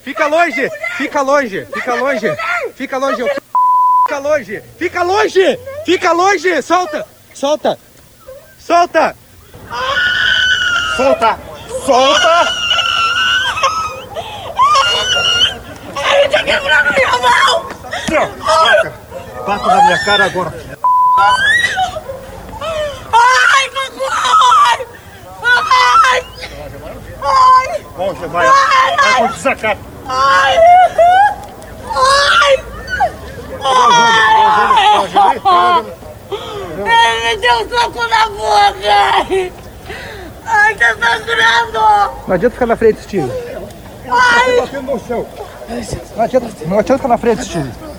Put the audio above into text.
Fica longe! Fica longe! Fica longe! Fica longe! Fica longe! Fica longe! Fica longe! Solta! Solta! Solta! Solta! Solta! Ai, tá quebrando minha mão! Bata na minha cara agora! Ai, papai! Ai! Ai! Você vai com desacato! Ai! Ai! Ele me deu um soco na boca! Ai, tá sangrando! Não adianta ficar na frente, Steve. Ai! Batendo no chão. Não adianta ficar na frente, Steve.